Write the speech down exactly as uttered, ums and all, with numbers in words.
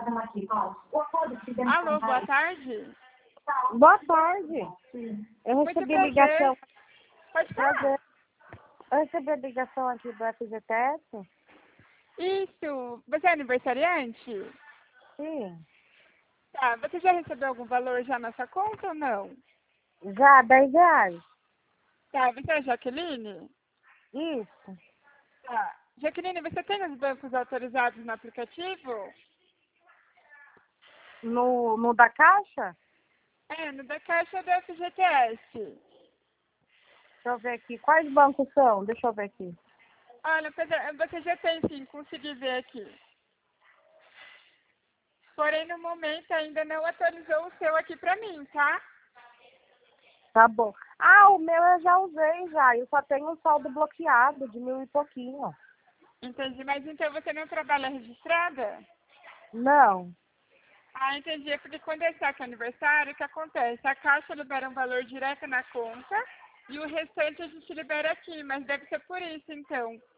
Alô, boa tarde. Boa tarde. Eu Muito recebi prazer. ligação. Pode falar. Prazer. Eu recebi a ligação aqui do F G T S. Isso. Você é aniversariante? Sim. Tá. Você já recebeu algum valor já na sua conta ou não? Já, dez reais. Tá. Você é Jaqueline? Isso. Tá. Jaqueline, você tem os bancos autorizados no aplicativo? No, no da Caixa? É, no da Caixa do F G T S. Deixa eu ver aqui. Quais bancos são? Deixa eu ver aqui. Olha, Pedro, você já tem sim, consegui ver aqui. Porém, no momento ainda não atualizou o seu aqui pra mim, tá? Tá bom. Ah, o meu eu já usei já. Eu só tenho um saldo bloqueado de mil e pouquinho. Entendi, mas então você não trabalha registrada? Não. Ah, entendi. É porque quando é saque aniversário, o que acontece? A Caixa libera um valor direto na conta e o restante a gente libera aqui, mas deve ser por isso, então.